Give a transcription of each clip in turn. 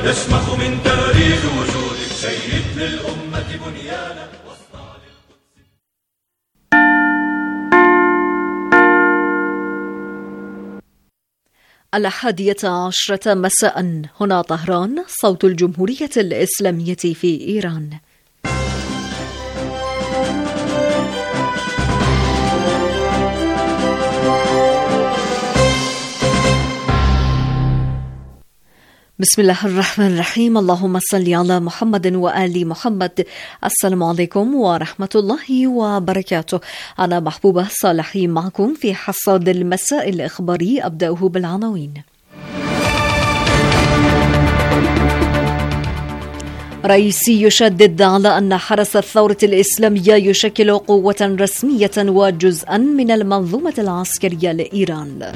نشمخ من تاريخ وجودك، شيد للأمة بنيانا. الحادية عشرة مساء، هنا طهران، صوت الجمهورية الإسلامية في إيران. بسم الله الرحمن الرحيم. اللهم صل على محمد وآل محمد. السلام عليكم ورحمة الله وبركاته. أنا محبوبة صالحي معكم في حصاد المساء الإخباري. أبدأه بالعناوين. رئيسي يشدد على أن حرس الثورة الإسلامية يشكل قوة رسمية وجزءا من المنظومة العسكرية لإيران.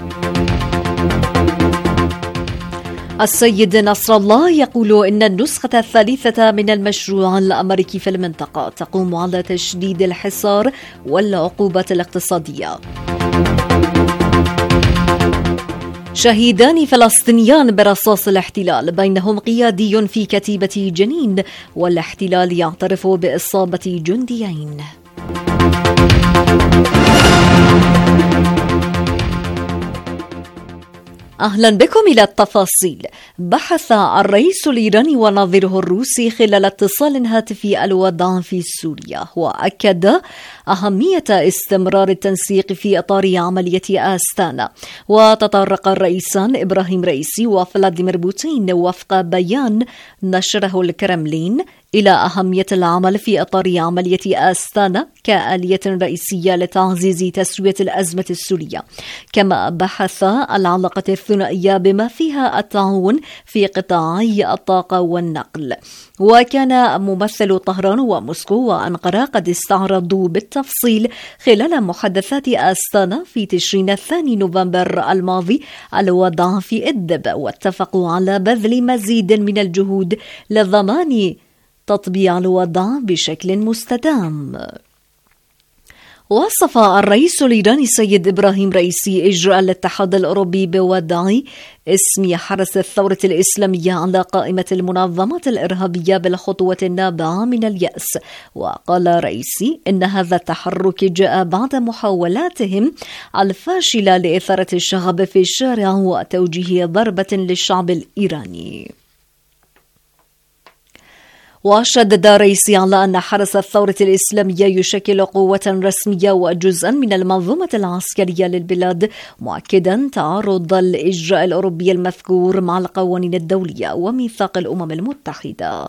السيد نصر الله يقول إن النسخة الثالثة من المشروع الأمريكي في المنطقة تقوم على تشديد الحصار والعقوبات الاقتصادية. شهيدان فلسطينيان برصاص الاحتلال، بينهم قيادي في كتيبة جنين، والاحتلال يعترف بإصابة جنديين. أهلا بكم إلى التفاصيل. بحث الرئيس الإيراني ونظيره الروسي خلال اتصال هاتفي الوضع في سوريا، وأكد أهمية استمرار التنسيق في إطار عملية آستانا. وتطرق الرئيسان إبراهيم رئيسي وفلاديمير بوتين وفق بيان نشره الكرملين إلى أهمية العمل في إطار عملية آستانا كآلية رئيسية لتعزيز تسوية الأزمة السورية. كما بحث العلاقة الثنائية بما فيها التعاون في قطاعي الطاقة والنقل. وكان ممثل طهران وموسكو وأنقرة قد استعرضوا بالتفصيل خلال محادثات آستانا في تشرين الثاني نوفمبر الماضي الوضع في إدلب، واتفقوا على بذل مزيد من الجهود لضمان تطبيع الوضع بشكل مستدام. وصف الرئيس الإيراني السيد إبراهيم رئيسي إجراء الاتحاد الأوروبي بوضع اسم حرس الثورة الإسلامية على قائمة المنظمات الإرهابية بالخطوة النابعة من اليأس. وقال رئيسي إن هذا التحرك جاء بعد محاولاتهم الفاشلة لإثارة الشغب في الشارع وتوجيه ضربة للشعب الإيراني. وشدد رئيسي على أن حرس الثورة الإسلامية يشكل قوة رسمية وجزءا من المنظومة العسكرية للبلاد، مؤكدا تعارض الإجراء الأوروبي المذكور مع القوانين الدولية وميثاق الأمم المتحدة.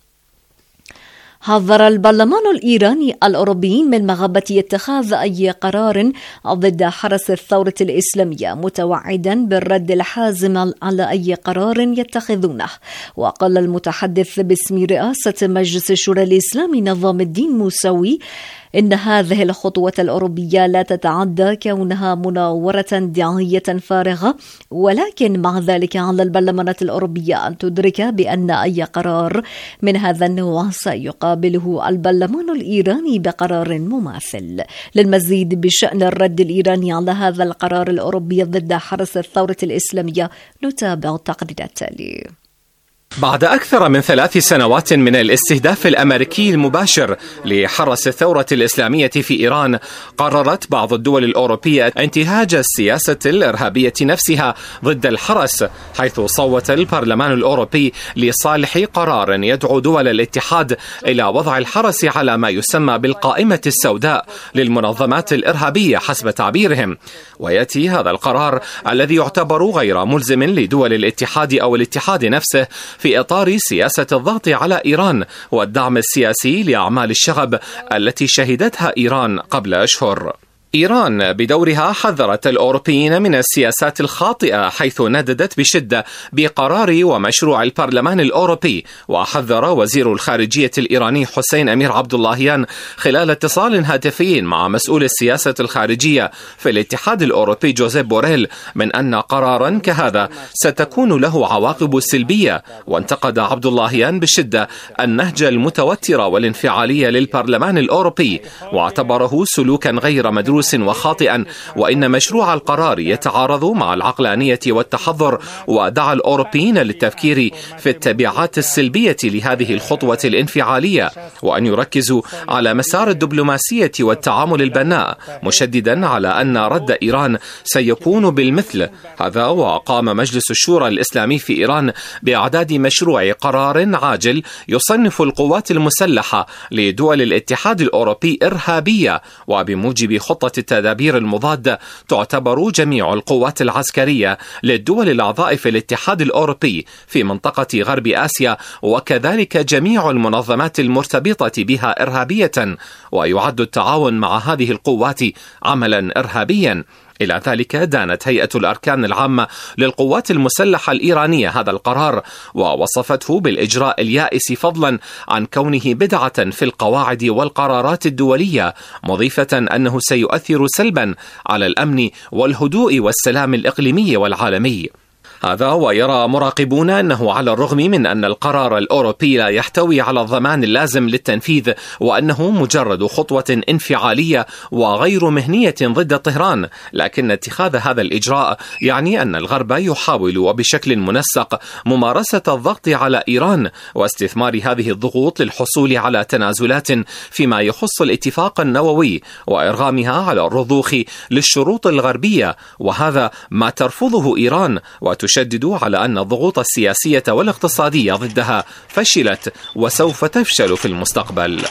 حذر البرلمان الإيراني الأوروبيين من مغبة اتخاذ أي قرار ضد حرس الثورة الإسلامية، متوعدا بالرد الحازم على أي قرار يتخذونه. وقال المتحدث باسم رئاسة مجلس الشورى الإسلامي نظام الدين موسوي إن هذه الخطوة الأوروبية لا تتعدى كونها مناورة دعائية فارغة، ولكن مع ذلك على البرلمانات الأوروبية أن تدرك بأن أي قرار من هذا النوع سيقابله البرلمان الإيراني بقرار مماثل. للمزيد بشأن الرد الإيراني على هذا القرار الأوروبي ضد حرس الثورة الإسلامية نتابع التقرير التالي. بعد أكثر من 3 سنوات من الاستهداف الأمريكي المباشر لحرس الثورة الإسلامية في إيران، قررت بعض الدول الأوروبية انتهاج السياسة الإرهابية نفسها ضد الحرس، حيث صوت البرلمان الأوروبي لصالح قرار يدعو دول الاتحاد إلى وضع الحرس على ما يسمى بالقائمة السوداء للمنظمات الإرهابية حسب تعبيرهم. ويأتي هذا القرار الذي يعتبر غير ملزم لدول الاتحاد أو الاتحاد نفسه في إطار سياسة الضغط على إيران والدعم السياسي لأعمال الشغب التي شهدتها إيران قبل أشهر. إيران بدورها حذرت الأوروبيين من السياسات الخاطئة، حيث نددت بشدة بقرار ومشروع البرلمان الأوروبي. وحذر وزير الخارجية الإيراني حسين أمير عبد اللهيان خلال اتصال هاتفي مع مسؤول السياسة الخارجية في الاتحاد الأوروبي جوزيف بوريل من أن قرارا كهذا ستكون له عواقب سلبية. وانتقد عبد اللهيان بشدة النهج المتوتر والانفعالي للبرلمان الأوروبي، واعتبره سلوكا غير مدروس مدروس وخاطئا، وإن مشروع القرار يتعارض مع العقلانية والتحضر، ودعا الأوروبيين للتفكير في التبعات السلبية لهذه الخطوة الانفعالية، وأن يركزوا على مسار الدبلوماسية والتعامل البناء، مشددا على أن رد إيران سيكون بالمثل. هذا وقام مجلس الشورى الإسلامي في إيران بإعداد مشروع قرار عاجل يصنف القوات المسلحة لدول الاتحاد الأوروبي إرهابية، وبموجب خطة التدابير المضادة تعتبر جميع القوات العسكرية للدول الأعضاء في الاتحاد الأوروبي في منطقة غرب آسيا، وكذلك جميع المنظمات المرتبطة بها إرهابية، ويعد التعاون مع هذه القوات عملا إرهابيا. إلى ذلك دانت هيئة الأركان العامة للقوات المسلحة الإيرانية هذا القرار، ووصفته بالإجراء اليائس فضلا عن كونه بدعة في القواعد والقرارات الدولية، مضيفة أنه سيؤثر سلبا على الأمن والهدوء والسلام الإقليمي والعالمي. هذا ويرى مراقبون أنه على الرغم من أن القرار الأوروبي لا يحتوي على الضمان اللازم للتنفيذ، وأنه مجرد خطوة انفعالية وغير مهنية ضد طهران، لكن اتخاذ هذا الإجراء يعني أن الغرب يحاول وبشكل منسق ممارسة الضغط على إيران واستثمار هذه الضغوط للحصول على تنازلات فيما يخص الاتفاق النووي وإرغامها على الرضوخ للشروط الغربية، وهذا ما ترفضه إيران، وتشدد على أن الضغوط السياسية والاقتصادية ضدها فشلت وسوف تفشل في المستقبل.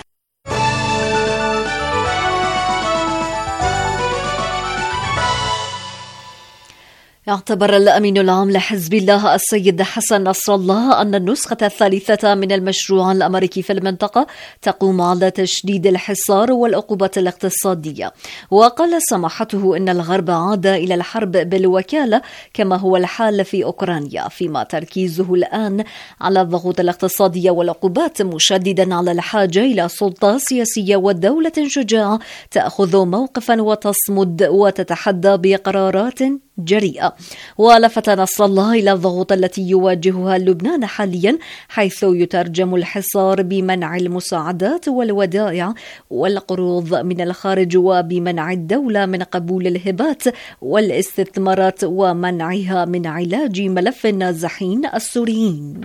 اعتبر الأمين العام لحزب الله السيد حسن نصر الله أن النسخة الثالثة من المشروع الأمريكي في المنطقة تقوم على تشديد الحصار والعقوبات الاقتصادية، وقال سماحته إن الغرب عاد إلى الحرب بالوكالة كما هو الحال في أوكرانيا، فيما تركيزه الآن على الضغوط الاقتصادية والعقوبات، مشددا على الحاجة إلى سلطة سياسية ودولة شجاعة تأخذ موقفا وتصمد وتتحدى بقرارات جريئة. ولفت نصر الله إلى الضغوط التي يواجهها لبنان حاليا، حيث يترجم الحصار بمنع المساعدات والودائع والقروض من الخارج، وبمنع الدولة من قبول الهبات والاستثمارات، ومنعها من علاج ملف النازحين السوريين.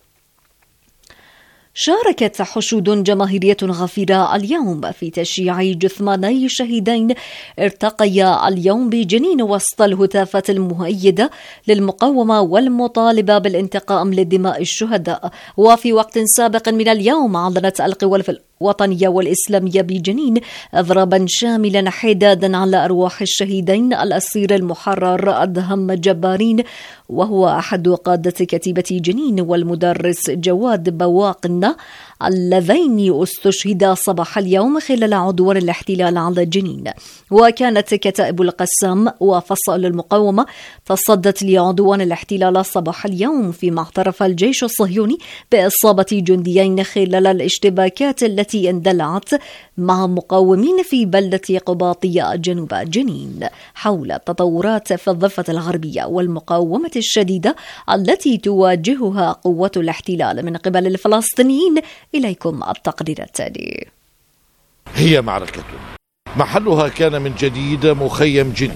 شاركت حشود جماهيرية غفيرة اليوم في تشييع جثماني شهيدين ارتقيا اليوم بجنين وسط الهتافات المؤيدة للمقاومة والمطالبة بالانتقام لدماء الشهداء. وفي وقت سابق من اليوم أعلنت القوى الوطنية والإسلامية بجنين إضرابا شاملا حدادا على أرواح الشهيدين الأسير المحرر أدهم جبارين، وهو أحد قادة كتيبة جنين، والمدرس جواد بواقنا، اللذين استشهدا صباح اليوم خلال عدوان الاحتلال على جنين. وكانت كتائب القسام وفصائل المقاومة تصدت لعدوان الاحتلال صباح اليوم، فيما اعترف الجيش الصهيوني بإصابة جنديين خلال الاشتباكات التي اندلعت مع مقاومين في بلدة قباطية جنوب جنين حول التطورات في الضفة الغربية والمقاومة الشديدة التي تواجهها قوة الاحتلال من قبل الفلسطينيين. إليكم التقرير التالي. هي معركة محلها كان من جديد مخيم جنين،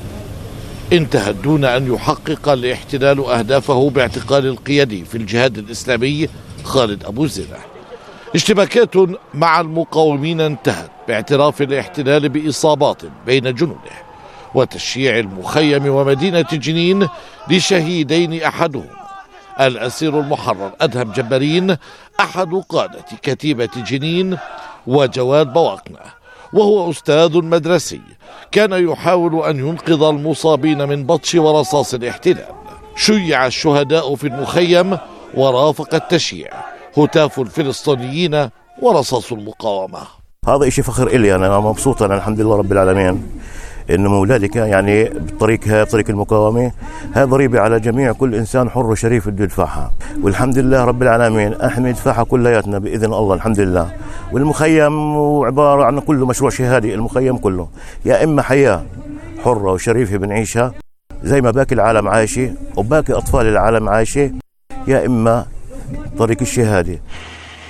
انتهت دون أن يحقق الاحتلال أهدافه باعتقال القيادي في الجهاد الإسلامي خالد أبو زرع. اشتباكات مع المقاومين انتهت باعتراف الاحتلال بإصابات بين جنوده وتشييع المخيم ومدينة جنين لشهيدين، أحدهم الأسير المحرر أدهم جبارين أحد قادة كتيبة جنين، وجواد بواقنا وهو أستاذ مدرسي كان يحاول أن ينقذ المصابين من بطش ورصاص الاحتلال. شيع الشهداء في المخيم ورافق التشييع هتاف الفلسطينيين ورصاص المقاومة. هذا إشي فخر إلي، أنا مبسوط، أنا الحمد لله رب العالمين إنه مولادك يعني بطريق المقاومة، هذا ضريبة على جميع كل إنسان حر وشريف بده يدفعها، والحمد لله رب العالمين احنا ندفعها كلياتنا بإذن الله الحمد لله. والمخيم عبارة عن كله مشروع شهادي، المخيم كله يا إما حياة حرة وشريفة بنعيشها زي ما باقي العالم عايشة وباقي أطفال العالم عايشة، يا إما طريق الشهادة.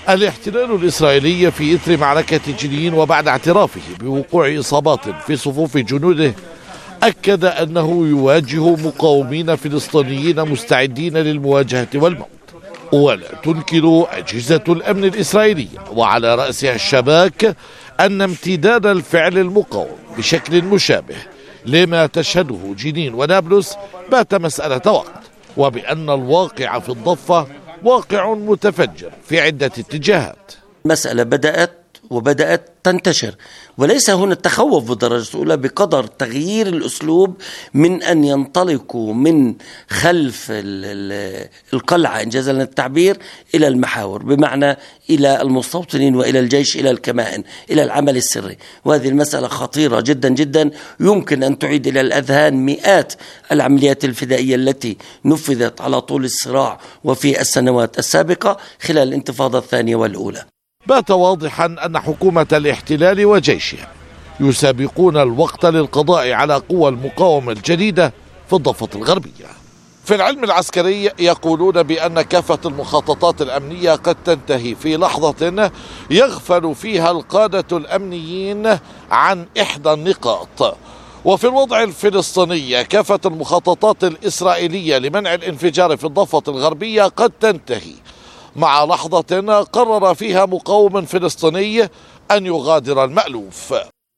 الاحتلال الإسرائيلي في إثر معركة جنين وبعد اعترافه بوقوع إصابات في صفوف جنوده أكد أنه يواجه مقاومين فلسطينيين مستعدين للمواجهة والموت. ولا تنكر أجهزة الأمن الإسرائيلية وعلى رأسها الشباك أن امتداد الفعل المقاوم بشكل مشابه لما تشهده جنين ونابلس بات مسألة وقت، وبأن الواقع في الضفة واقع متفجر في عدة اتجاهات. مسألة بدأت تنتشر، وليس هنا التخوف بالدرجة الأولى بقدر تغيير الأسلوب من أن ينطلقوا من خلف القلعة إنجازا للتعبير إلى المحاور، بمعنى إلى المستوطنين وإلى الجيش إلى الكمائن إلى العمل السري. وهذه المسألة خطيرة جدا جدا، يمكن أن تعيد إلى الأذهان مئات العمليات الفدائية التي نفذت على طول الصراع وفي السنوات السابقة خلال الانتفاضة الثانية والأولى. بات واضحا أن حكومة الاحتلال وجيشها يسابقون الوقت للقضاء على قوى المقاومة الجديدة في الضفة الغربية. في العلم العسكري يقولون بأن كافة المخططات الأمنية قد تنتهي في لحظة يغفل فيها القادة الأمنيين عن إحدى النقاط. وفي الوضع الفلسطيني كافة المخططات الإسرائيلية لمنع الانفجار في الضفة الغربية قد تنتهي مع لحظة قرر فيها مقاوم فلسطيني أن يغادر المألوف.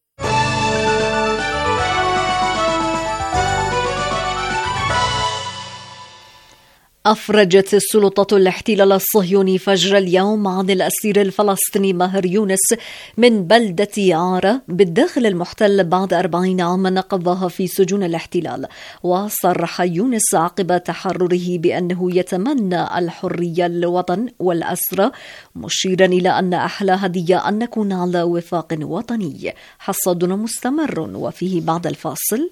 أفرجت السلطة الاحتلال الصهيوني فجر اليوم عن الأسير الفلسطيني ماهر يونس من بلدة عارة بالداخل المحتل بعد 40 عاما قضاها في سجون الاحتلال. وصرح يونس عقب تحرره بأنه يتمنى الحرية للوطن والأسرى، مشيرا إلى أن أحلى هدية أن نكون على وفاق وطني. حصادنا مستمر وفيه بعد الفاصل.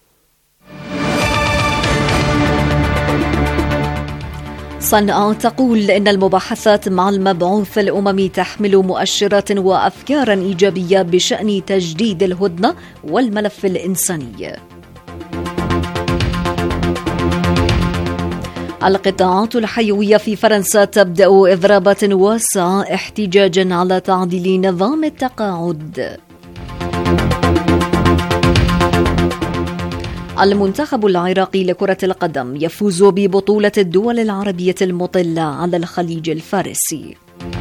صنعاء تقول إن المباحثات مع المبعوث الأممي تحمل مؤشرات وأفكارا إيجابية بشأن تجديد الهدنة والملف الإنساني. القطاعات الحيوية في فرنسا تبدأ إضرابات واسعة احتجاجا على تعديل نظام التقاعد. المنتخب العراقي لكرة القدم يفوز ببطولة الدول العربية المطلة على الخليج الفارسي.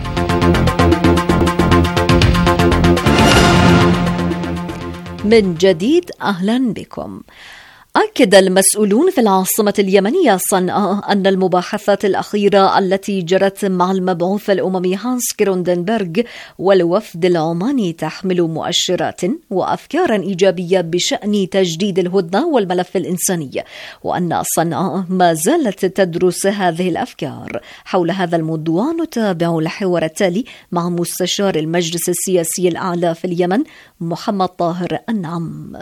من جديد أهلا بكم. أكد المسؤولون في العاصمة اليمنية صنعاء أن المباحثات الأخيرة التي جرت مع المبعوث الأممي هانس كروندنبرغ والوفد العماني تحمل مؤشرات وأفكارا إيجابية بشأن تجديد الهدنة والملف الإنساني، وأن صنعاء ما زالت تدرس هذه الأفكار. حول هذا الموضوع نتابع الحوار التالي مع مستشار المجلس السياسي الأعلى في اليمن محمد طاهر النعم.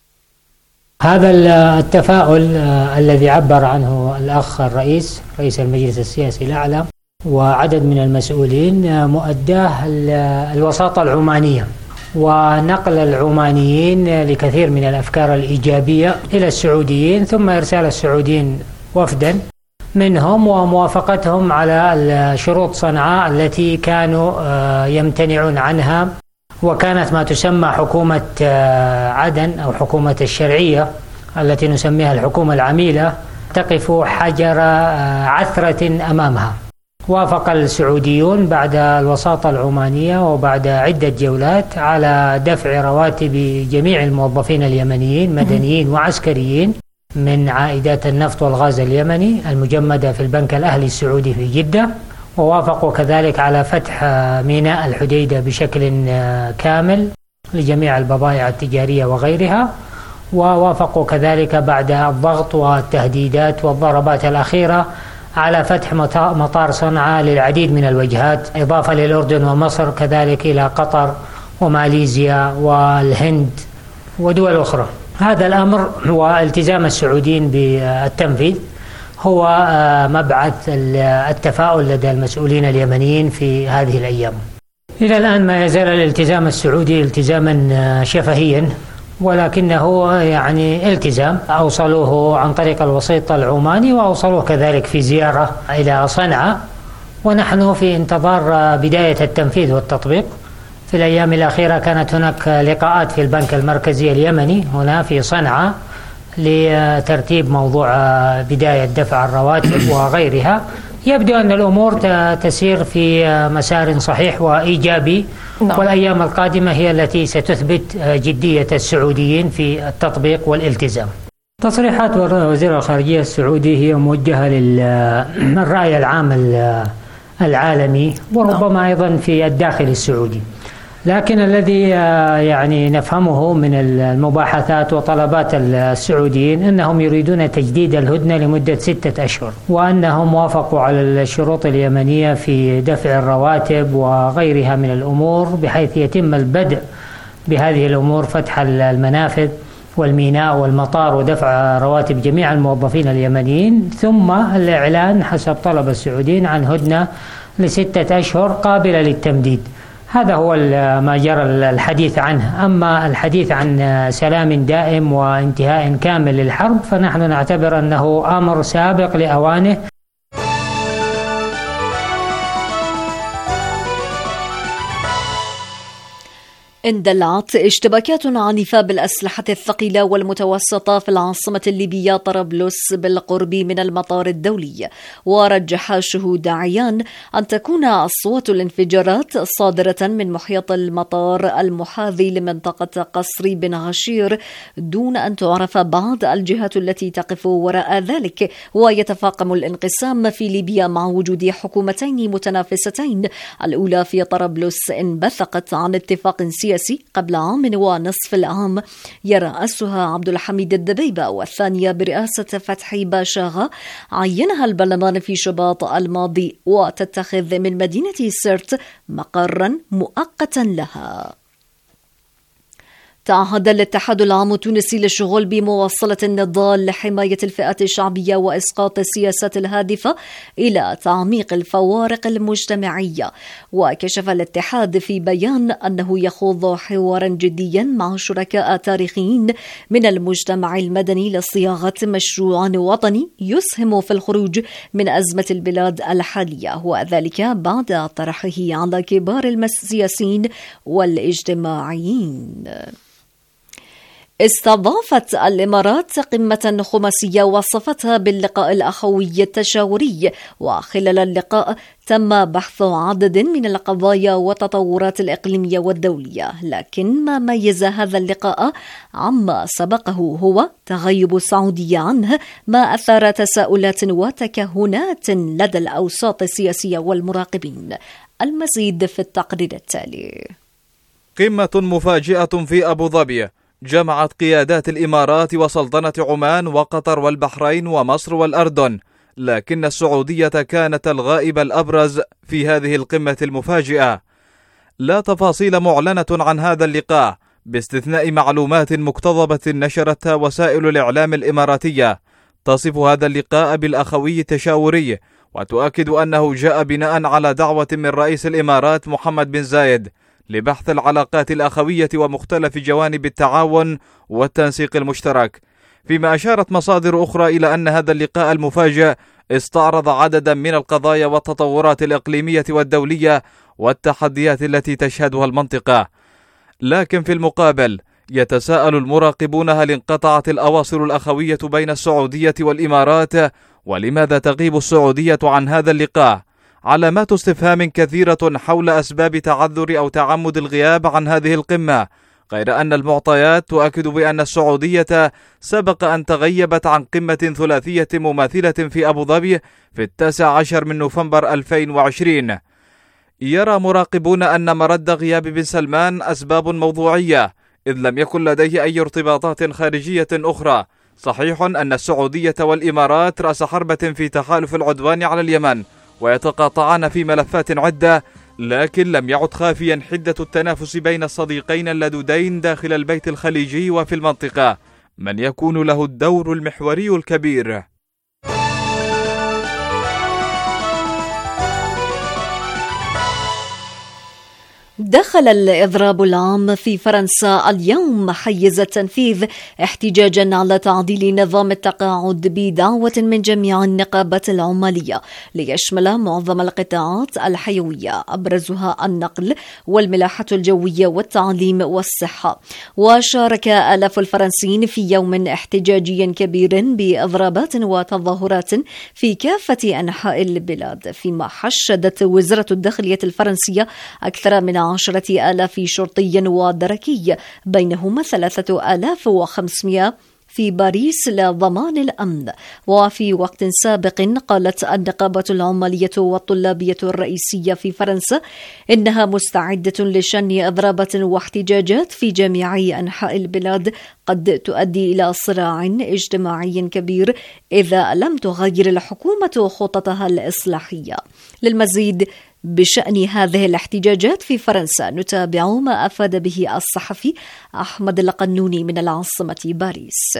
هذا التفاؤل الذي عبر عنه الأخ رئيس المجلس السياسي الأعلى وعدد من المسؤولين مؤداه الوساطة العمانية ونقل العمانيين لكثير من الأفكار الإيجابية إلى السعوديين، ثم إرسال السعوديين وفدا منهم وموافقتهم على شروط صنعاء التي كانوا يمتنعون عنها، وكانت ما تسمى حكومة عدن أو حكومة الشرعية التي نسميها الحكومة العميلة تقف حجر عثرة أمامها. وافق السعوديون بعد الوساطة العمانية وبعد عدة جولات على دفع رواتب جميع الموظفين اليمنيين مدنيين وعسكريين من عائدات النفط والغاز اليمني المجمدة في البنك الأهلي السعودي في جدة، ووافقوا كذلك على فتح ميناء الحديدة بشكل كامل لجميع البضائع التجارية وغيرها، ووافقوا كذلك بعد الضغط والتهديدات والضربات الأخيرة على فتح مطار صنعاء للعديد من الوجهات، إضافة للأردن ومصر كذلك إلى قطر وماليزيا والهند ودول أخرى. هذا الأمر والتزام السعوديين بالتنفيذ هو مبعث التفاؤل لدى المسؤولين اليمنيين في هذه الأيام. إلى الآن ما يزال الالتزام السعودي التزاما شفهيا، ولكنه يعني التزام أوصلوه عن طريق الوسيط العماني، وأوصلوه كذلك في زيارة إلى صنعاء، ونحن في انتظار بداية التنفيذ والتطبيق. في الأيام الأخيرة كانت هناك لقاءات في البنك المركزي اليمني هنا في صنعاء لترتيب موضوع بداية دفع الرواتب وغيرها. يبدو أن الأمور تسير في مسار صحيح وإيجابي، والأيام القادمة هي التي ستثبت جدية السعوديين في التطبيق والالتزام. تصريحات وزير الخارجية السعودي هي موجهة للرأي العام العالمي وربما أيضا في الداخل السعودي، لكن الذي يعني نفهمه من المباحثات وطلبات السعوديين أنهم يريدون تجديد الهدنة لمدة 6 أشهر، وأنهم وافقوا على الشروط اليمنية في دفع الرواتب وغيرها من الأمور، بحيث يتم البدء بهذه الأمور، فتح المنافذ والميناء والمطار ودفع رواتب جميع الموظفين اليمنيين، ثم الإعلان حسب طلب السعوديين عن هدنة ل6 أشهر قابلة للتمديد. هذا هو ما جرى الحديث عنه. أما الحديث عن سلام دائم وانتهاء كامل للحرب فنحن نعتبر أنه أمر سابق لأوانه. اندلعت اشتباكات عنيفة بالأسلحة الثقيلة والمتوسطة في العاصمة الليبية طرابلس بالقرب من المطار الدولي، ورجح شهود عيان أن تكون أصوات الانفجارات صادرة من محيط المطار المحاذي لمنطقة قصر بن غشير، دون أن تعرف بعض الجهات التي تقف وراء ذلك. ويتفاقم الانقسام في ليبيا مع وجود حكومتين متنافستين، الأولى في طرابلس انبثقت عن اتفاق سياسي قبل عام ونصف العام يرأسها عبد الحميد الدبيبة، والثانية برئاسة فتحي باشاغا عينها البرلمان في شباط الماضي، وتتخذ من مدينة سرت مقرا مؤقتا لها. تعهد الاتحاد العام التونسي للشغل بمواصلة النضال لحماية الفئات الشعبية وإسقاط السياسات الهادفة إلى تعميق الفوارق المجتمعية. وكشف الاتحاد في بيان أنه يخوض حوارا جديا مع شركاء تاريخيين من المجتمع المدني لصياغة مشروع وطني يسهم في الخروج من أزمة البلاد الحالية، وذلك بعد طرحه على كبار السياسيين والاجتماعيين. استضافت الإمارات قمة خماسية وصفتها باللقاء الأخوي التشاوري، وخلال اللقاء تم بحث عدد من القضايا والتطورات الإقليمية والدولية، لكن ما ميز هذا اللقاء عما سبقه هو تغيب السعودية عنه، ما أثار تساؤلات وتكهنات لدى الأوساط السياسية والمراقبين. المزيد في التقرير التالي. قمة مفاجئة في أبو ظبي جمعت قيادات الإمارات وسلطنة عمان وقطر والبحرين ومصر والأردن، لكن السعودية كانت الغائب الأبرز في هذه القمة المفاجئة. لا تفاصيل معلنة عن هذا اللقاء باستثناء معلومات مقتضبة نشرتها وسائل الإعلام الإماراتية تصف هذا اللقاء بالأخوي التشاوري، وتؤكد أنه جاء بناء على دعوة من رئيس الإمارات محمد بن زايد لبحث العلاقات الأخوية ومختلف جوانب التعاون والتنسيق المشترك. فيما أشارت مصادر أخرى إلى أن هذا اللقاء المفاجئ استعرض عددا من القضايا والتطورات الإقليمية والدولية والتحديات التي تشهدها المنطقة. لكن في المقابل يتساءل المراقبون هل انقطعت الأواصر الأخوية بين السعودية والإمارات؟ ولماذا تغيب السعودية عن هذا اللقاء؟ علامات استفهام كثيرة حول أسباب تعذر أو تعمد الغياب عن هذه القمة، غير أن المعطيات تؤكد بأن السعودية سبق أن تغيبت عن قمة ثلاثية مماثلة في أبو ظبي في 19 من نوفمبر 2020. يرى مراقبون أن مرد غياب بن سلمان أسباب موضوعية، إذ لم يكن لديه أي ارتباطات خارجية أخرى. صحيح أن السعودية والإمارات رأس حربة في تحالف العدوان على اليمن ويتقاطعان في ملفات عدة، لكن لم يعد خافيا حدة التنافس بين الصديقين اللدودين داخل البيت الخليجي وفي المنطقة، من يكون له الدور المحوري الكبير. دخل الإضراب العام في فرنسا اليوم حيز التنفيذ احتجاجا على تعديل نظام التقاعد بدعوة من جميع النقابات العمالية ليشمل معظم القطاعات الحيوية أبرزها النقل والملاحة الجوية والتعليم والصحة. وشارك آلاف الفرنسيين في يوم احتجاجي كبير بإضرابات وتظاهرات في كافة أنحاء البلاد، فيما حشدت وزارة الداخلية الفرنسية أكثر من 10,000 شرطي ودركي، بينهم 3,500 في باريس لضمان الأمن. وفي وقت سابق قالت النقابة العمالية والطلابية الرئيسية في فرنسا إنها مستعدة لشن إضرابات واحتجاجات في جميع أنحاء البلاد قد تؤدي إلى صراع اجتماعي كبير إذا لم تغير الحكومة خططها الإصلاحية. للمزيد بشأن هذه الاحتجاجات في فرنسا نتابع ما أفاد به الصحفي أحمد القنوني من العاصمة باريس.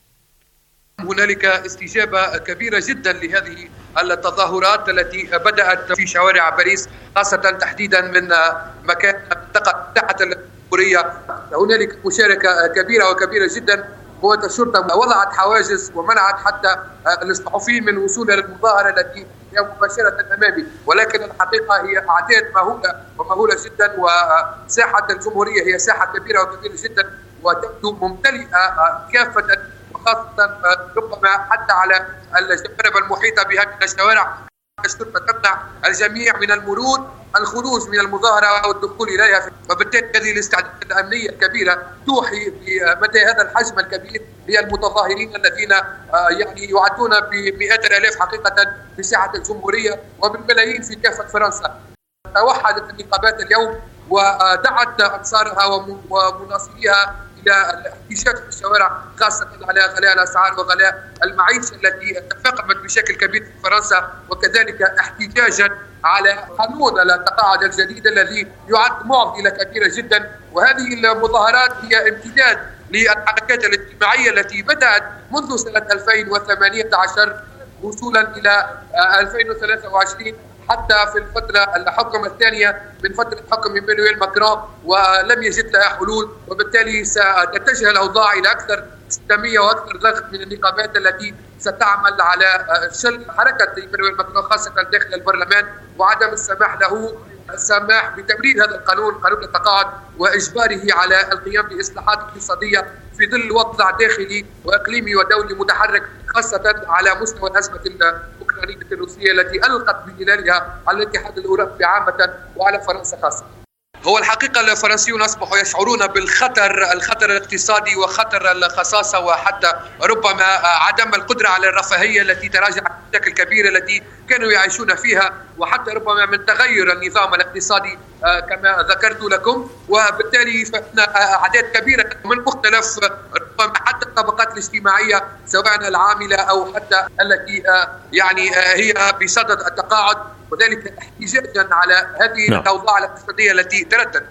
هنالك استجابة كبيرة جدا لهذه التظاهرات التي بدأت في شوارع باريس، خاصة تحديدا من مكان منطقة تحت الجمهورية. هنالك مشاركة كبيرة جدا. قوات الشرطة وضعت حواجز ومنعت حتى الصحفيين من الوصول إلى المظاهرة التي هي مباشرة أمامي، ولكن الحقيقة هي أعداد مهولة جدا، وساحة الجمهورية هي ساحة كبيرة جدا وتبدو ممتلئة كافة، وخاصة ربما حتى على الجوانب المحيطة بها من الشوارع. الشرطة تمنع الجميع من المرور، الخروج من المظاهرة والدخول إليها، وبالتالي هذه الاستعدادات الأمنية الكبيرة توحي بمدى هذا الحجم الكبير للمتظاهرين الذين يعني يعدون بمئات الآلاف حقيقة في ساحة الجمهورية وبالملايين في كافة فرنسا. توحدت النقابات اليوم ودعت أنصارها ومناصريها إلى الاحتجاج في الشوارع، خاصة على غلاء الأسعار وغلاء المعيشة التي تفاقمت بشكل كبير في فرنسا، وكذلك احتجاجا على قانون التقاعد الجديد الذي يعد معضلة كبيرة جدا. وهذه المظاهرات هي امتداد للحركات الاجتماعية التي بدأت منذ سنة 2018 وصولا إلى 2023 حتى في الفترة الحكم الثانية من فترة حكم إيمانويل ماكرون، ولم يجد لها حلول، وبالتالي ستتجه الأوضاع إلى أكثر استمية وأكثر ضغط من النقابات التي ستعمل على شل حركة إيمانويل ماكرون خاصة داخل البرلمان، وعدم السماح بتمرير هذا القانون، قانون التقاعد، وإجباره على القيام بإصلاحات اقتصادية في ظل وضع داخلي وإقليمي ودولي متحرك، خاصة على مستوى الأزمة الأوكرانية الروسية التي ألقت بظلالها على الاتحاد الأوروبي عامة وعلى فرنسا خاصة. هو الحقيقة الفرنسيون أصبحوا يشعرون الخطر الاقتصادي وخطر الخصاصة، وحتى ربما عدم القدرة على الرفاهية التي تراجعت بشكل كبير التي كانوا يعيشون فيها، وحتى ربما من تغير النظام الاقتصادي كما ذكرت لكم. وبالتالي فإن أعداد كبيرة من مختلف ربما حتى الطبقات الاجتماعية سواء العاملة أو حتى التي يعني هي بصدد التقاعد، وذلك احتجاجا على هذه الأوضاع الاقتصادية التي ترددت.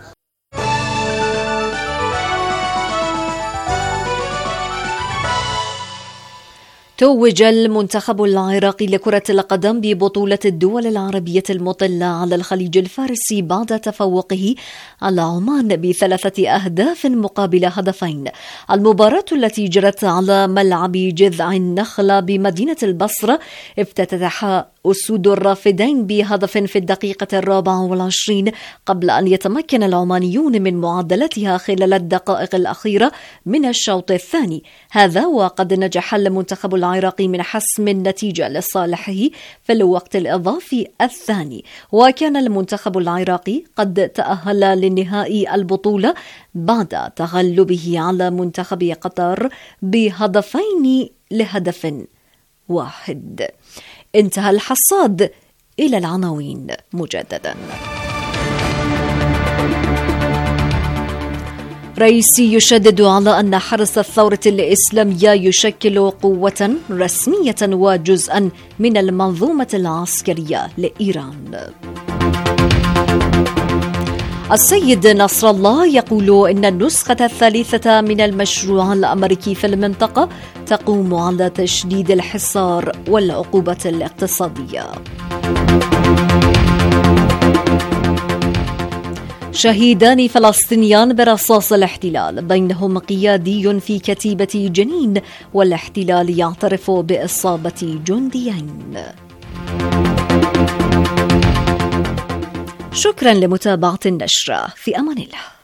توج المنتخب العراقي لكرة القدم ببطولة الدول العربية المطلة على الخليج الفارسي بعد تفوقه على عمان ب3 أهداف مقابل هدفين. المباراة التي جرت على ملعب جذع النخلة بمدينة البصرة افتتحها أسود الرافدين بهدف في الدقيقة 24 قبل أن يتمكن العمانيون من معادلتها خلال الدقائق الأخيرة من الشوط الثاني. هذا وقد نجح المنتخب العراقي من حسم النتيجة لصالحه في الوقت الإضافي الثاني، وكان المنتخب العراقي قد تأهل لنهائي البطولة بعد تغلبه على منتخب قطر ب2 لهدف واحد. انتهى الحصاد. إلى العناوين مجددا. رئيسي يشدد على أن حرس الثورة الإسلامية يشكل قوة رسمية وجزءا من المنظومة العسكرية لإيران. السيد نصر الله يقول إن النسخة الثالثة من المشروع الأمريكي في المنطقة تقوم على تشديد الحصار والعقوبة الاقتصادية. شهيدان فلسطينيان برصاص الاحتلال، بينهم قيادي في كتيبة جنين، والاحتلال يعترف بإصابة جنديين. شكرا لمتابعة النشرة، في أمان الله.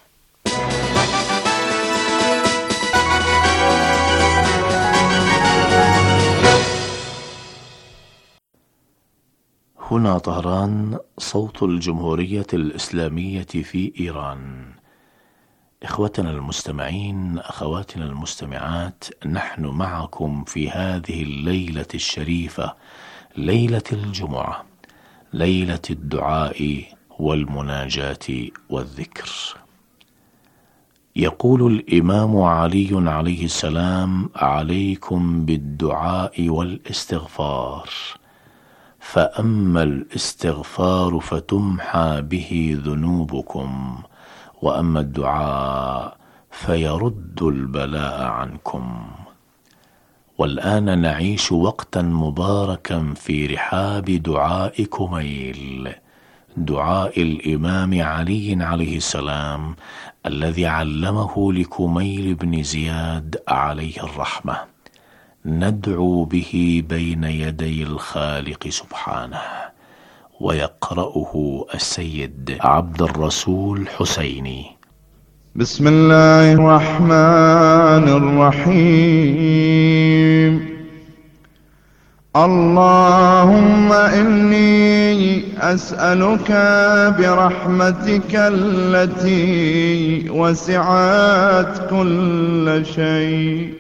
هنا طهران، صوت الجمهورية الإسلامية في إيران. إخوتنا المستمعين، أخواتنا المستمعات، نحن معكم في هذه الليلة الشريفة، ليلة الجمعة، ليلة الدعاء والمناجاة والذكر. يقول الإمام علي عليه السلام: عليكم بالدعاء والاستغفار، فأما الاستغفار فتمحى به ذنوبكم، وأما الدعاء فيرد البلاء عنكم. والآن نعيش وقتا مباركا في رحاب دعاء كميل، دعاء الإمام علي عليه السلام الذي علمه لكميل بن زياد عليه الرحمة، ندعو به بين يدي الخالق سبحانه. ويقرأه السيد عبد الرسول حسيني. بسم الله الرحمن الرحيم. اللهم إني أسألك برحمتك التي وسعت كل شيء،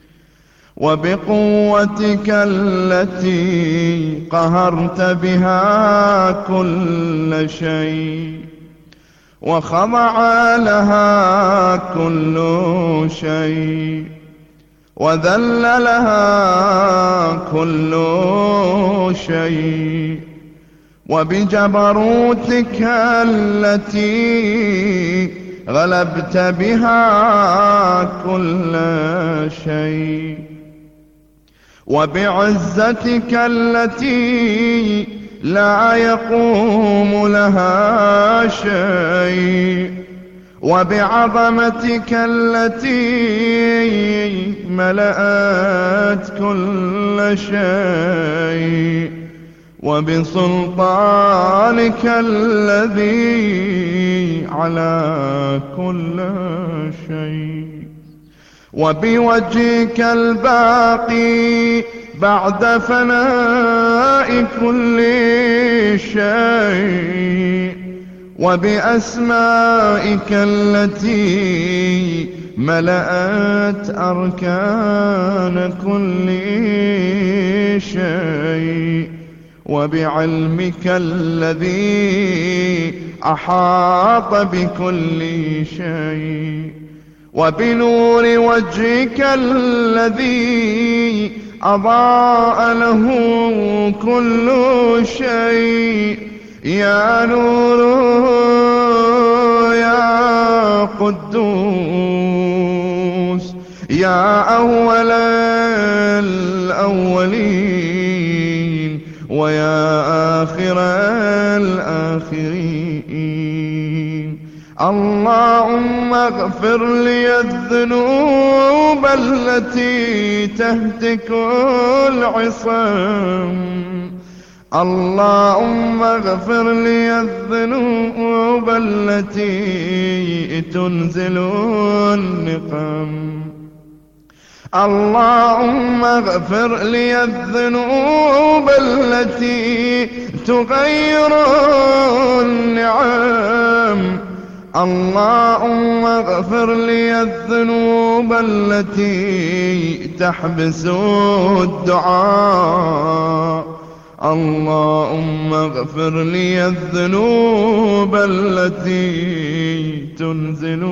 وبقوتك التي قهرت بها كل شيء، وخضع لها كل شيء، وذل لها كل شيء، وبجبروتك التي غلبت بها كل شيء، وبعزتك التي لا يقوم لها شيء، وبعظمتك التي ملأت كل شيء، وبسلطانك الذي على كل شيء، وبوجهك الباقي بعد فناء كل شيء، وبأسمائك التي ملأت أركان كل شيء، وبعلمك الذي أحاط بكل شيء، وبنور وجهك الذي أضاء له كل شيء. يا نور يا قدوس، يا أول الأولين، ويا آخر الآخرين. اللهم اغفر لي الذنوب التي تهتك العصام، اللهم اغفر لي الذنوب التي تنزل النقم، اللهم اغفر لي الذنوب التي تغير النعم، اللهم اغفر لي الذنوب التي تحبس الدعاء، اللهم اغفر لي الذنوب التي تنزل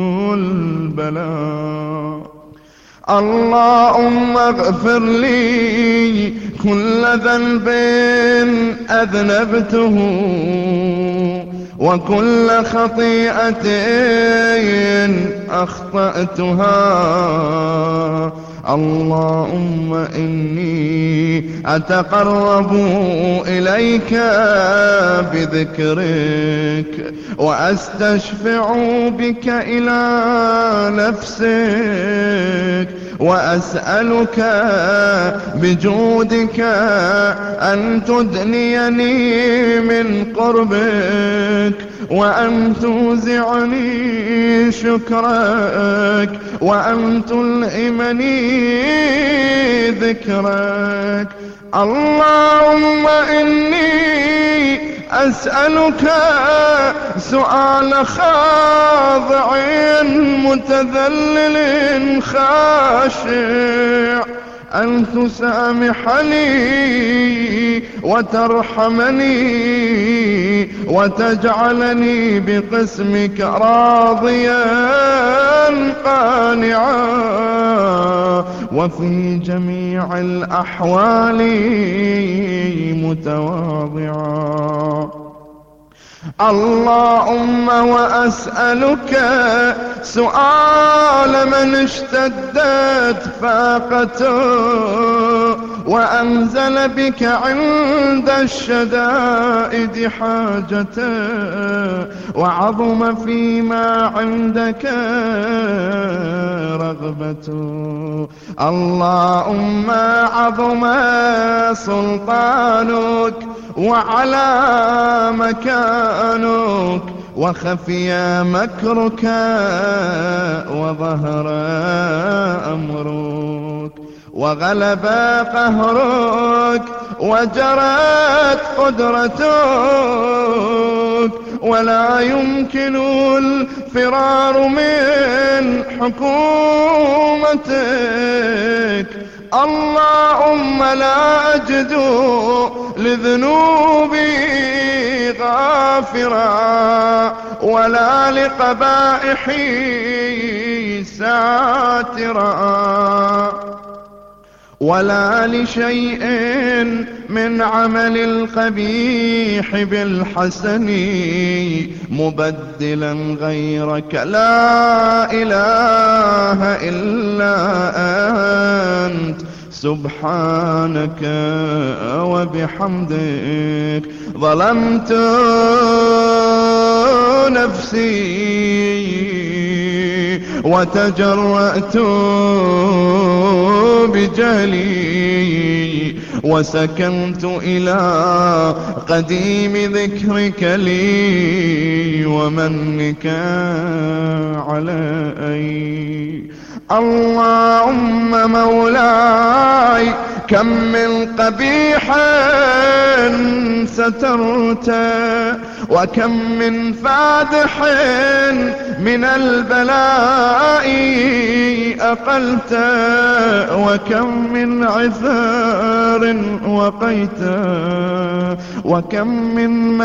البلاء، اللهم اغفر لي كل ذنب أذنبته، وكل خطيئة أخطأتها، اللهم إني أتقرب إليك بذكرك وأستشفع بك إلى نفسك وأسألك بجودك أن تدنيني من قربك وأن توزعني شكرك وأن تلهمني ذكرك. اللهم إني أسألك سؤال خاضع متذلل خاشع أن تسامحني وترحمني وتجعلني بقسمك راضيا قانعا وفي جميع الأحوال متواضعا. اللهم وأسألك سؤال من اشتدت فاقته وأنزل بك عند الشدائد حاجته وعظم فيما عندك رغبته. اللهم عظم سلطانك وعلى مكانك وخفي مكرك وظهر أمرك وغلب قهرك وجرت قدرتك ولا يمكن الفرار من حكومتك. اللهم لا أجد لذنوبي غافرا ولا لقبائحي ساترا ولا لشيء من عمل القبيح بالحسن مبدلا غيرك. لا إله إلا أنت سبحانك وبحمدك ظلمت نفسي وتجرأت بجهلي وسكنت إلى قديم ذكرك لي ومنك علي. اللهم مولاي كم من قبيح سترت وكم من فادح من البلاء أقلت وكم من عثار وقيت وكم من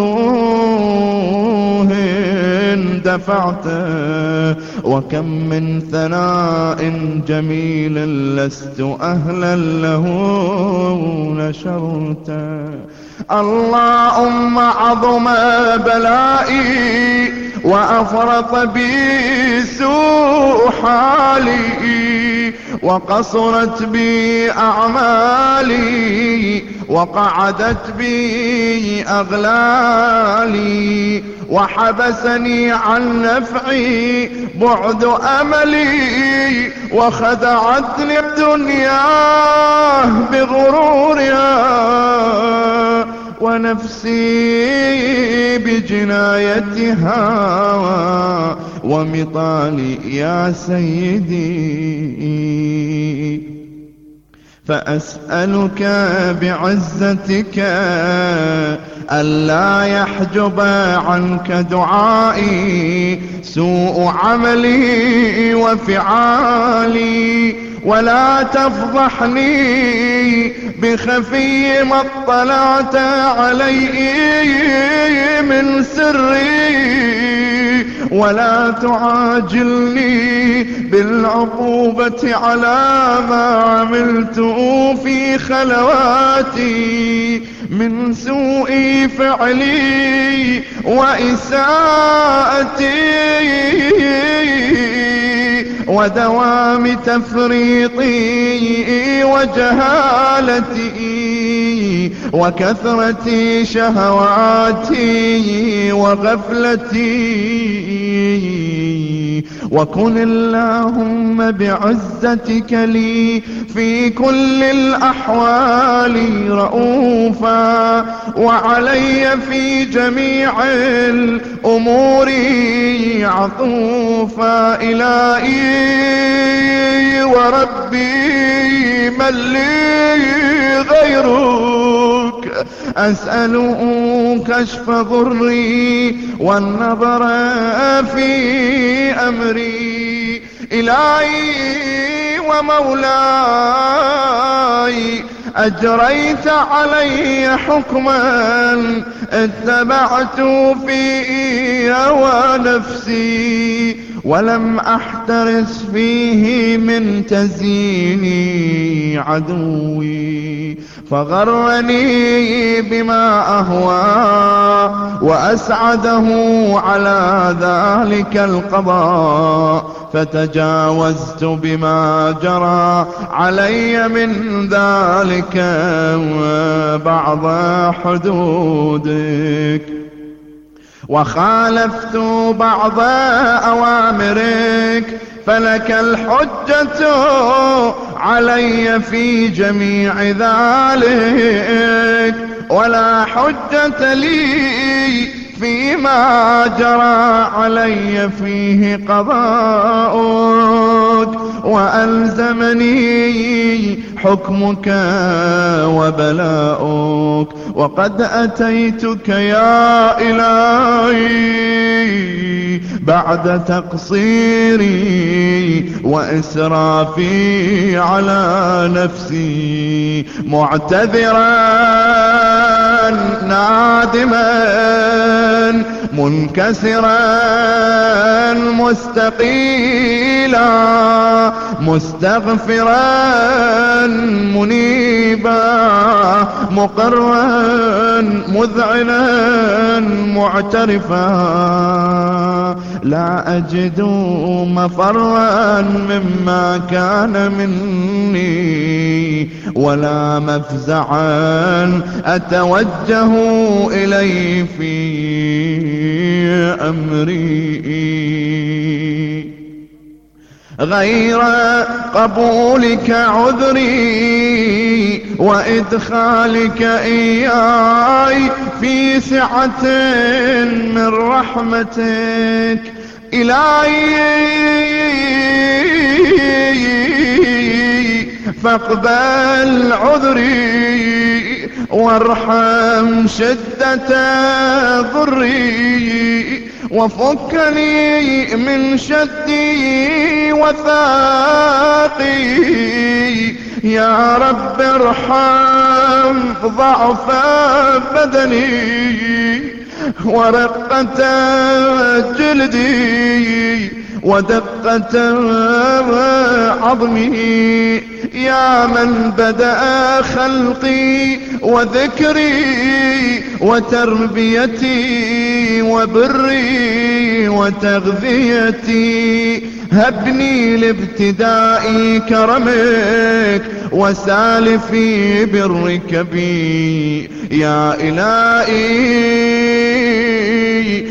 مكروه دفعت وكم من ثناء جميل لست أهلا له نشرت. اللهم عظم بلائي وأفرط بي سوء حالي وقصرت بي أعمالي وقعدت بي أغلالي وحبسني عن نفعي بعد أملي وخدعتني الدنيا بغرورها ونفسي بجنايتها ومطالي يا سيدي. فأسألك بعزتك ألا يحجب عنك دعائي سوء عملي وفعالي ولا تفضحني بخفي ما اطلعت عليه من سري ولا تعاجلني بالعقوبة على ما عملت في خلواتي من سوء فعلي وإساءتي. ودوام تفريطي وجهالتي وكثرة شهواتي وغفلتي. وكن اللهم بعزتك لي في كل الأحوال رؤوفا، وعلي في جميع الأمور عطوفا. إلهي وربي من لي غيرك، أسأل كشف ضري والنظر في أمري. إلهي ومولاي أجريت علي حكما اتبعت فيه هوى نفسي، ولم أحترس فيه من تزيين عدوي. فغرني بما أهوى وأسعده على ذلك القضاء، فتجاوزت بما جرى علي من ذلك بعض حدودك، وخالفت بعض أوامرك، فلك الحجة علي في جميع ذلك، ولا حجة لي فيما جرى علي فيه قضاؤك. وألزمني حكمك وبلاؤك، وقد أتيتك يا إلهي بعد تقصيري وإسرافي على نفسي، معتذرا نادما منكسرا مستقيلا مستغفرا منيبا مقرا مذعنا معترفا. لا أجد مفرا مما كان مني، ولا مفزعا أتوجه إليه في أمري، غير قبولك عذري وإدخالك إياي في سعة من رحمتك. إلهي فاقبل عذري وارحم شدة ضري، وفكني من شدي وثاقي. يا رب ارحم ضعف بدني ورقة جلدي ودقة عظمي. يا من بدأ خلقي وذكري وتربيتي وبري وتغذيتي، هبني لابتداء كرمك وسالفي برك بي. يا إلهي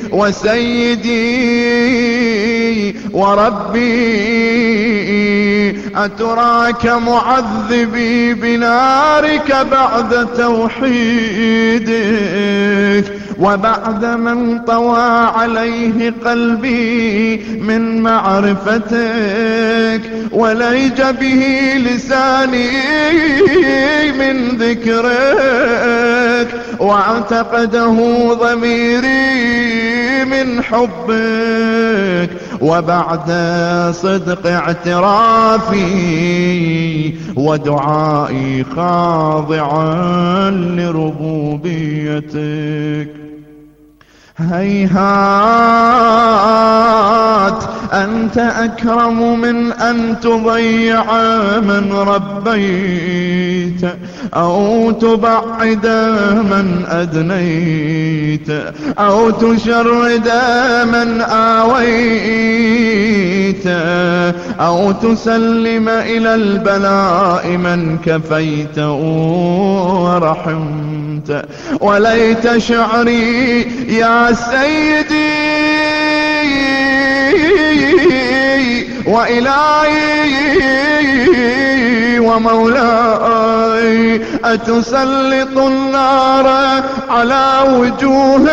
وسيدي وربي، أتراك معذبي بنارك بعد توحيدك، وبعد من طوى عليه قلبي من معرفتك، وليج به لساني من ذكرك، واعتقده ضميري من حبك، وبعد صدق اعترافي ودعائي خاضعا لربوبيتك. هيهات الخيرات أنت أكرم من أن تضيع من ربيت أو تبعد من أدنيت أو تشرد من آويت أو تسلم إلى البلاء من كفيت ورحمت. وليت شعري يا سيدي وإلهي ومولاي أتسلط النار على وجوه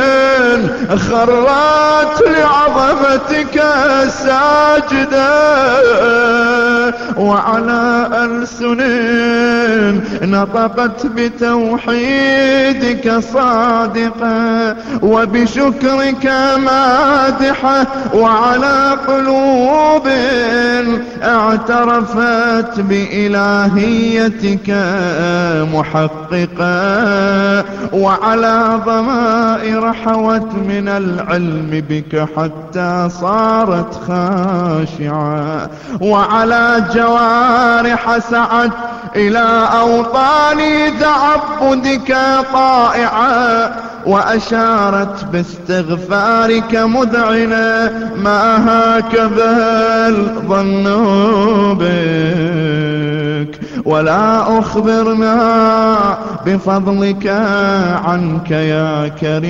خرت لعظمتك ساجدة وعلى ألسن نطقت بتوحيدك صادقة وبشكرك مادحة وعلى قلوب اعترفت بإلهيتك محققة وعلى ضمائر حوت من العلم بك حتى صارت خاشعة وعلى جوارح سعت إلى أوطان تعبدك طائعة وأشارت باستغفارك مذعنة ما هكذا الظن بك ولا أخبرنا بفضلك عنك يا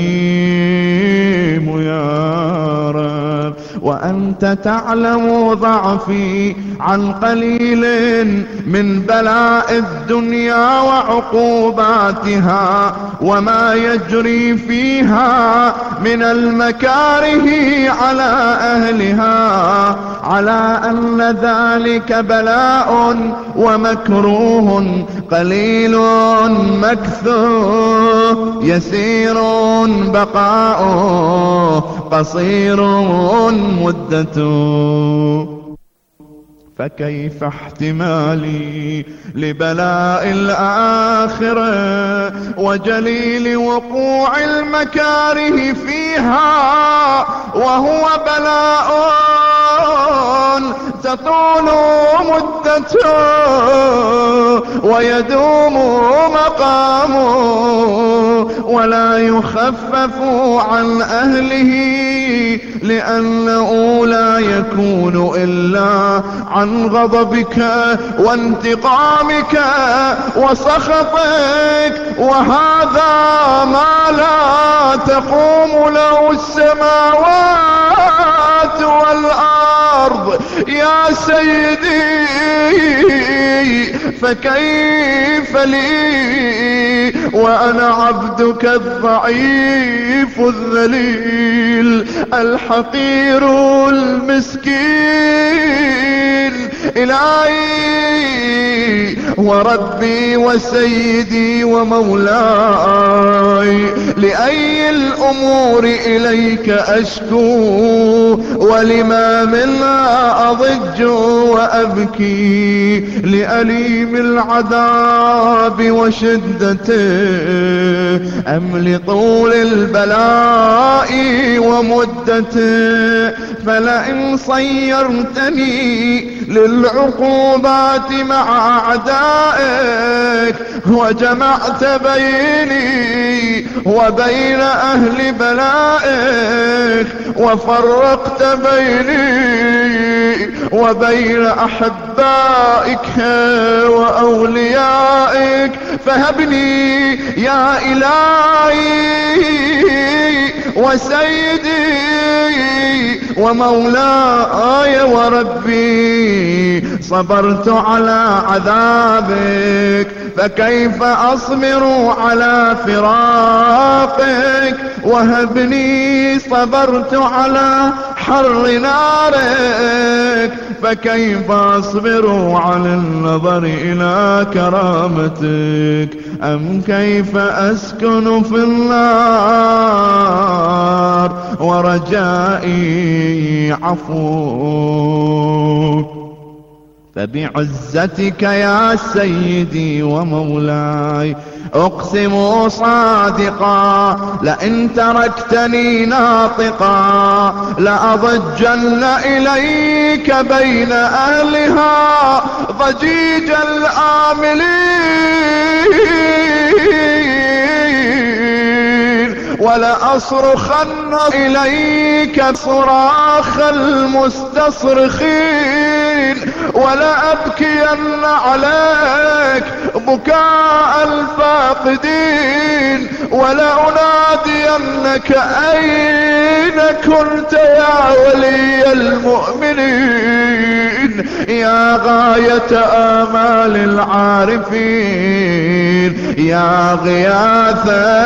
كريم يا رب وأنت تعلم ضعفي عن قليل من بلاء الدنيا وعقوباتها وما يجري فيها من المكاره على أهلها على أن ذلك بلاء ومكروه قليل مكثور يسير بقاؤه قصير مدته. فكيف احتمالي لبلاء الآخرة وجليل وقوع المكاره فيها وهو بلاء تطول مدته ويدوم مقامه ولا يخفف عن أهله لأنه لا يكون إلا عن غضبك وانتقامك وسخطك وهذا ما لا تقوم له السماوات والأرض يا سيدي. فكيف لي وأنا عبدك الضعيف الذليل الحقير المسكين إلهي وربي وسيدي ومولاي لأي الأمور إليك أشكو ولما منها أضج وأبكي لأليم العذاب وشدته أم لطول البلاء ومدته. فلئن صيرتني للعقوبات مع أعدائك وجمعت بيني وبين أهل بلائك وفرقت بيني وبين أحبائك وأوليائك فهبني يا إلهي وسيدي ومولاي وربي صبرت على عذابك فكيف أصبر على فراقك وهبني صبرت على حر نارك فكيف أصبر على النظر إلى كرامتك أم كيف أسكن في النار ورجائي عفوك. فبعزتك يا سيدي ومولاي أقسم صادقا لئن تركتني ناطقا لأضجن إليك بين أهلها ضجيج الآملين ولأصرخن إليك صراخ المستصرخين ولأبكين عليك بكاء الفاقدين ولأنادينك أين كنت يا ولي المؤمنين يا غاية آمال العارفين يا غياث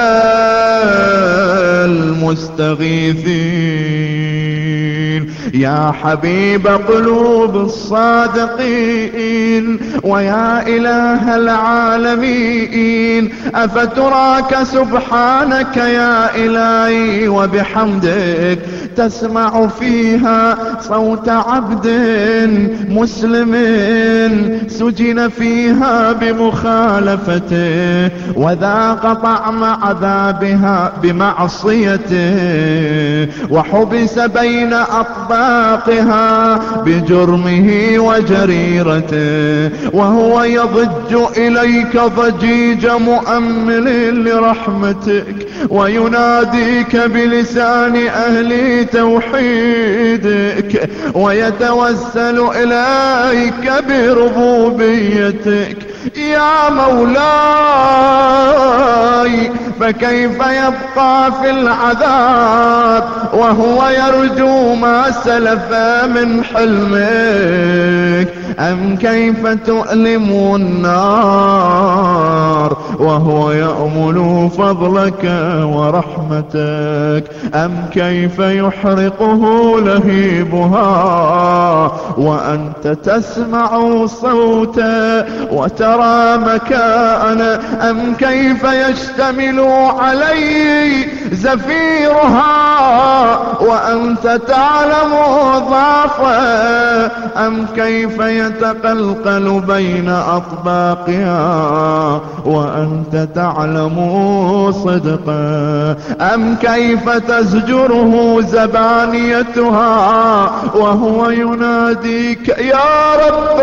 المستغيثين يا حبيب قلوب الصادقين ويا إله العالمين أفتراك سبحانك يا إلهي وبحمدك تسمع فيها صوت عبد مسلم سجن فيها بمخالفته وذاق طعم عذابها بمعصيته وحبس بين أطباقها بجرمه وجريرته وهو يضج إليك ضجيج مؤمل لرحمتك ويناديك بلسان أهل توحيدك ويتوسل إليك بربوبيتك يا مولاي فكيف يبقى في العذاب وهو يرجو ما سلف من حلمك أم كيف تؤلم النار وهو يأمل فضلك ورحمتك أم كيف يحرقه لهيبها وأنت تسمع صوته وترى مكانه أم كيف يشتمل عليه زفيرها وأنت تعلم ضعفه أم كيف يتقلقل بين أطباقها وأنت تعلم صدقه أم كيف تزجره زبانيتها وهو يناديك يا رب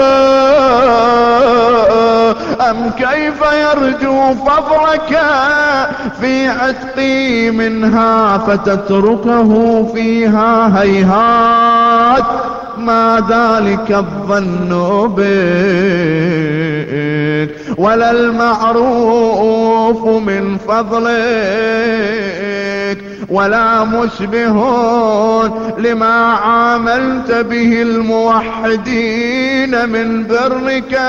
أم كيف يرجو فضلك في عتقي منها فتتركه فيها هيهات ما ذلك الظن بك ولا المعروف من فضلك ولا مشبه لما عاملت به الموحدين من برك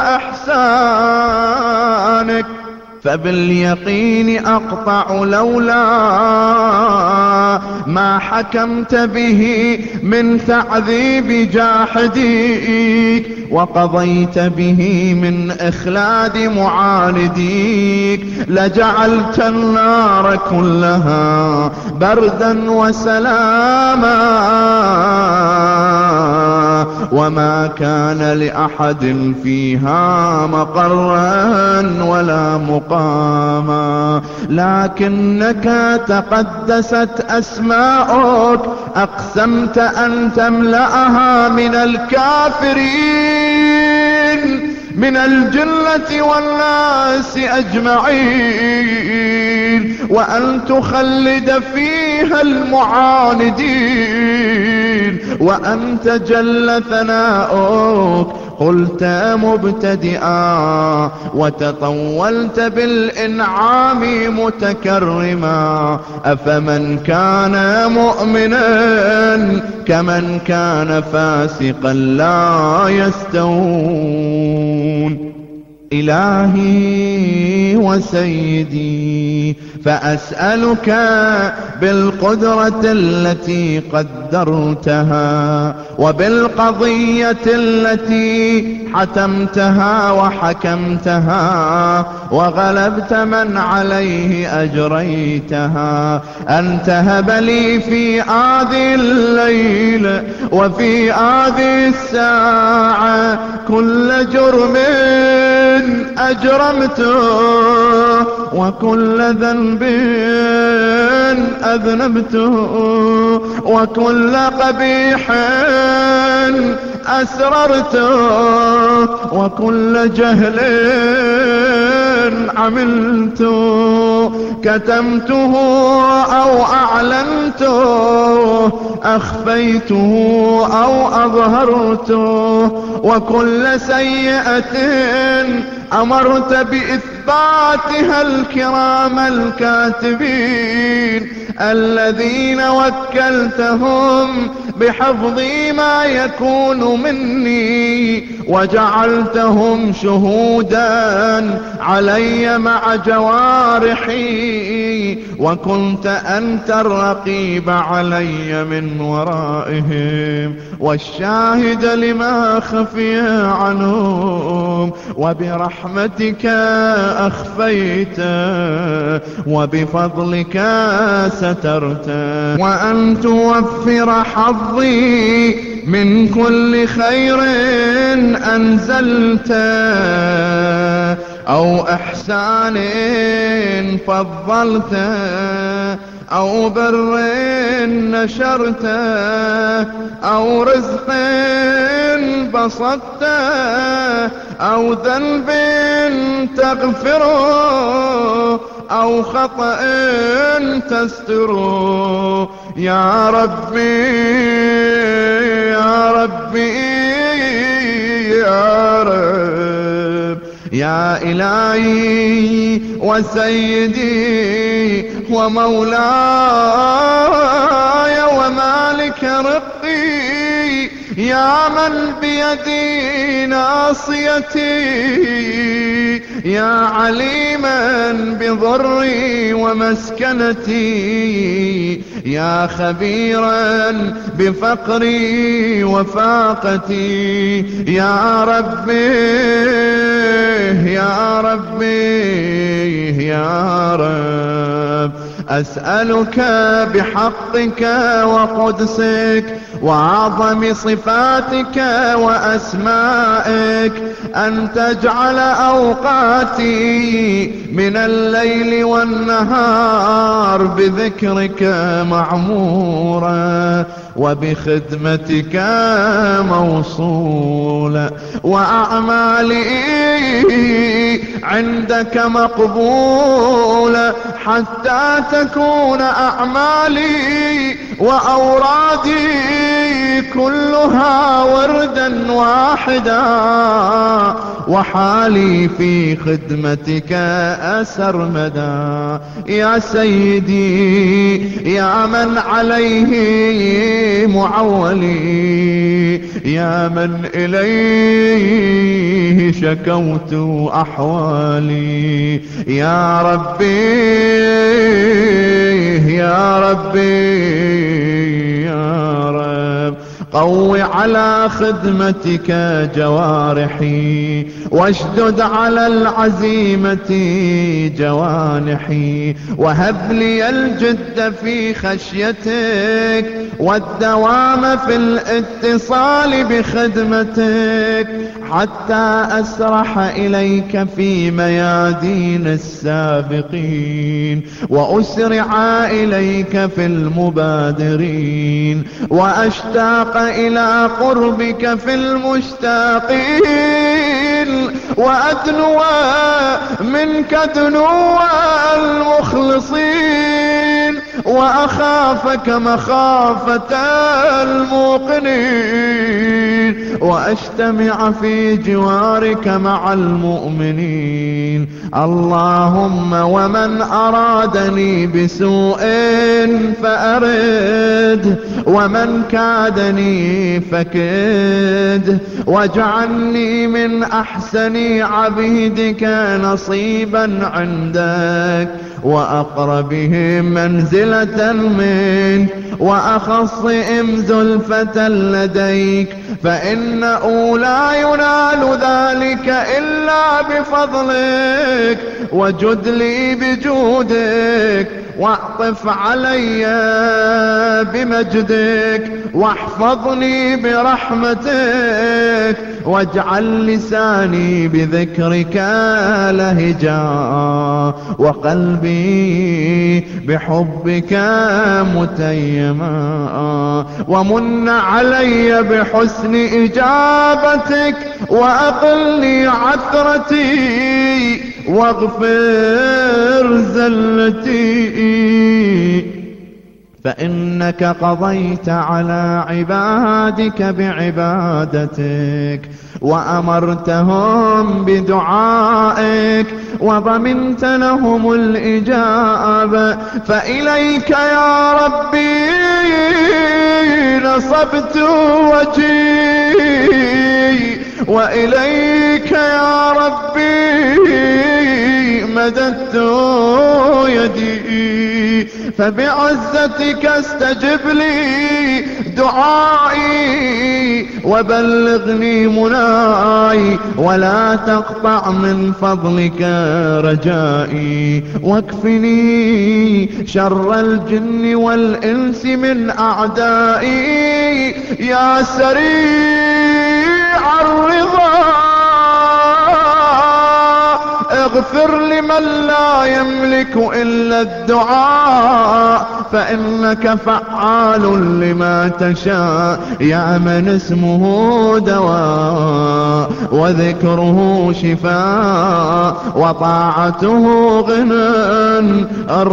وإحسانك فباليقين أقطع لولا ما حكمت به من تعذيب جاحديك وقضيت به من إخلاد معانديك لجعلت النار كلها بردا وسلاما وما كان لأحد فيها مقرا ولا مقاما لكنك تقدست أسماؤك أقسمت أن تملأها من الكافرين من الجنة والناس أجمعين وأن تخلد فيها المعاندين وأنت جل ثناؤك قلت مبتدئا وتطولت بالإنعام متكرما أفمن كان مؤمنا كمن كان فاسقا لا يستوون إلهي وسيدي فأسألك بالقدرة التي قدرتها وبالقضية التي حتمتها وحكمتها وغلبت من عليه أجريتها، أن تهب لي في هذه الليل وفي هذه الساعة كل جرم أجرمته وكل ذنب أذنبته وكل قبيح أسررته وكل جهل عملته كتمته أو أعلنته أخفيته أو أظهرته وكل سيئة أمرت بإثباتها الكرام الكاتبين الذين وكلتهم بحفظ ما يكون مني وجعلتهم شهودا علي مع جوارحي وكنت أنت الرقيب علي من ورائهم والشاهد لما خفي عنهم وبرحمتك أخفيت وبفضلك سترت وأن توفر حظي من كل خير أنزلت أو إحسان فضلت أو بر نشرت أو رزق بسطت أو ذنب تغفره أو خطأ تستره يا ربي يا ربي يا رب يا إلهي وسيدي ومولاي ومالك رقي يا من بيدي ناصيتي يا عليما بضري ومسكنتي يا خبيرا بفقري وفاقتي يا ربي يا ربي يا رب أسألك بحقك وقدسك وعظم صفاتك وأسمائك أن تجعل أوقاتي من الليل والنهار بذكرك معمورة وبخدمتك موصولة وأعمالي عندك مقبولة حتى تكون أعمالي وأورادي كلها وردا واحدا وحالي في خدمتك أسرمدا يا سيدي يا من عليه معولي يا من إليه شكوت أحوالي يا ربي يا ربي يا رب قو على خدمتك جوارحي واشدد على العزيمة جوانحي وهب لي الجد في خشيتك والدوام في الاتصال بخدمتك حتى أسرح إليك في ميادين السابقين وأسرع إليك في المبادرين وأشتاق إلى قربك في المشتاقين وأدنو منك دنو المخلصين وأخافك مخافة الموقنين وأجتمع في جوارك مع المؤمنين اللهم ومن أرادني بسوء فأرد ومن كادني فكد واجعلني من أحسن عبيدك نصيبا عندك وأقربهم منزلة منك وأخصهم زلفة لديك، فإنه لا ينال ذلك إلا بفضلك، وجد لي بجودك، واعطف علي بمجدك، واحفظني برحمتك، واجعل لساني بذكرك لهجا، وقلبي بحبك متيما، ومن علي بحسن إجابتك، وأقلني عثرتي، واغفر زلتي، فإنك قضيت على عبادك بعبادتك، وأمرتهم بدعائك، وضمنت لهم الإجابة، فإليك يا ربي نصبت وجهي، وإليك يا ربي مددت يدي، فبعزتك استجب لي دعائي، وبلغني مناي، ولا تقطع من فضلك رجائي، واكفني شر الجن والإنس من أعدائي، يا سريع الرضا اغفر لمن لا يملك إلا الدعاء، فإنك فعال لما تشاء، يا من اسمه دواء، وذكره شفاء، وطاعته غنى،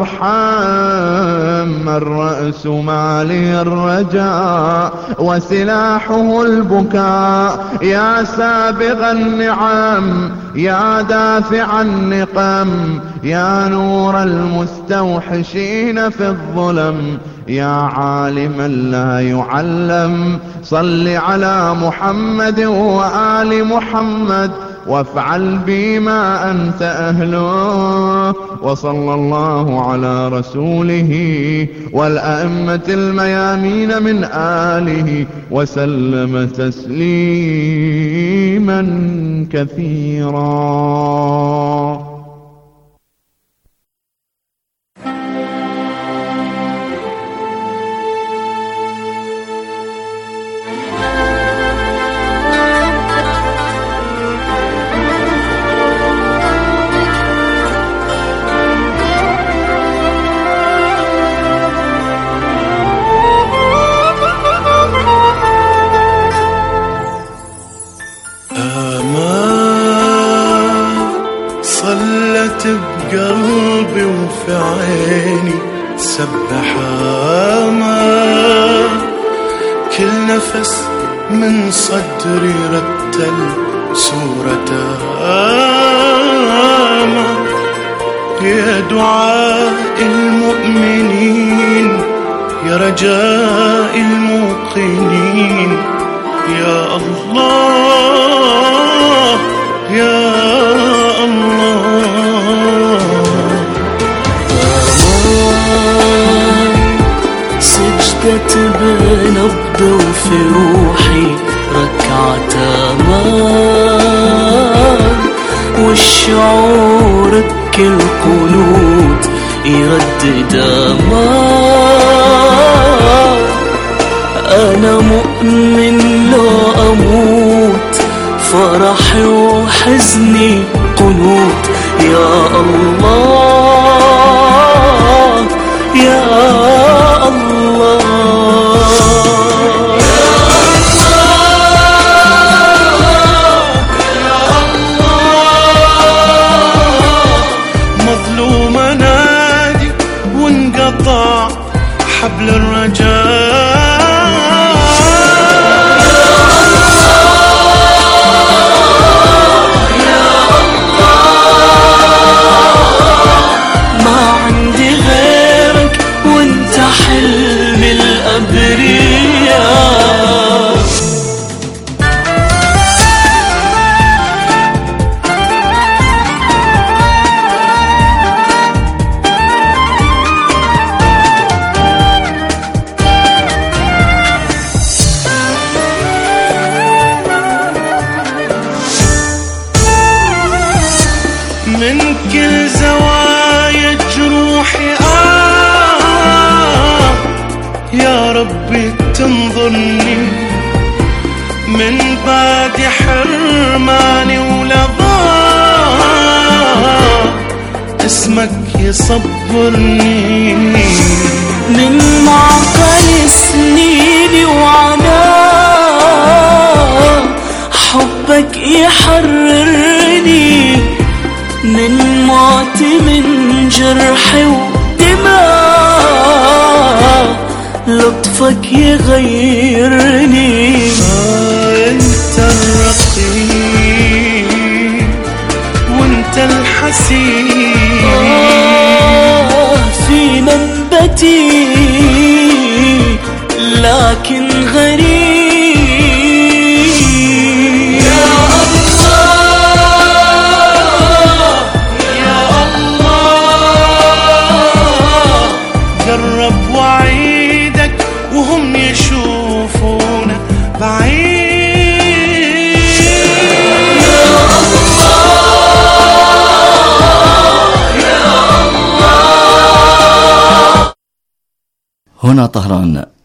ارحم الرأس مالي الرجاء، وسلاحه البكاء، يا سابغ النعم، يا دافع النقم، يا نور المستوحشين في الظلم، يا عالما لا يعلم، صل على محمد وآل محمد، وافعل بي ما أنت أهله، وصلى الله على رسوله والأئمة الميامين من آله، وسلم تسليما كثيرا. بقلبي وفي عيني سبح آمال، كل نفس من صدري رتل سورة آمال، يا دعاء المؤمنين، يا رجاء الموقنين، يا الله يا الله. سجدت بنبض وفي روحي ركعة أمان، والشعور بكل قنوت يردد أمان. أنا مؤمن لو أموت فرحي وحزني قنوت، يا الله يا الله يا الله. مظلوم نادي وانقطع حبل الرجاء، يا ربي تنظرني من بعد حرماني ولظى اسمك يصبرني من معقل سنيني وعناء حبك يحررني من موت من جرحي ودماء لطفك يغيرني انت الرقيب وانت الحسين في منبتي لكن غريب يا الله يا الله جرب وعيدك وهم يشوفونا بعيد يا الله هنا طهران.